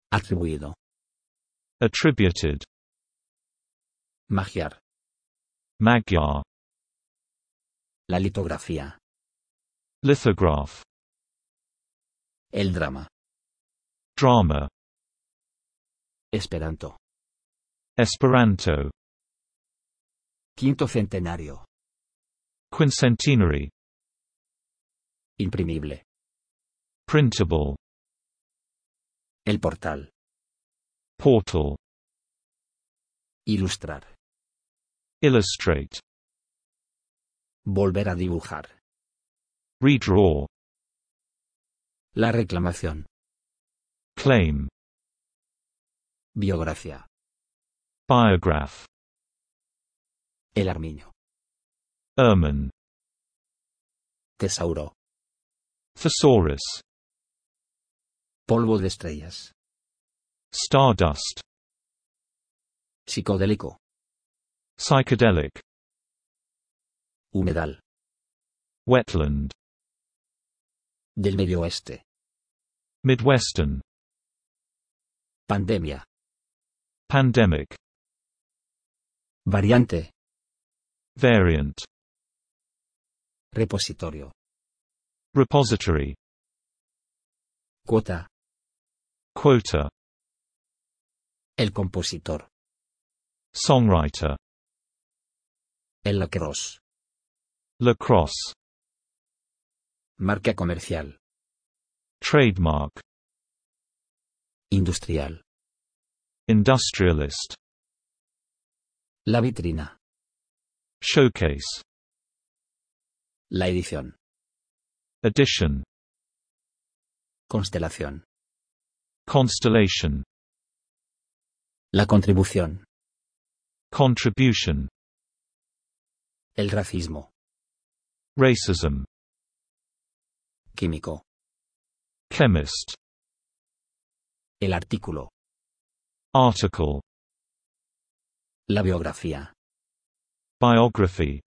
Atribuido. Attributed. Magyar. Magyar. La litografía. Lithograph. El drama. Drama. Esperanto. Esperanto. Quinto centenario. Quincentenary. Imprimible. Printable. El portal. Portal. Ilustrar. Illustrate. Volver a dibujar. Redraw. La reclamación. Claim. Biografía. Biograph. El armiño. Ermine. Tesauro. Thesaurus. Polvo de estrellas. Stardust. Psicodélico. Psychedelic. Humedal. Wetland. Del Medio Oeste. Midwestern. Pandemia. Pandemic. Variante. Variant. Repositorio. Repository. Cuota. Quota. El compositor. Songwriter. El lacrosse. Lacrosse. Marca comercial. Trademark. Industrial. Industrialist. La vitrina. Showcase. La edición. Edition. Constelación. Constellation. La contribución. Contribution. El racismo. Racism. Químico. Chemist. El artículo. Article. La biografía. Biography.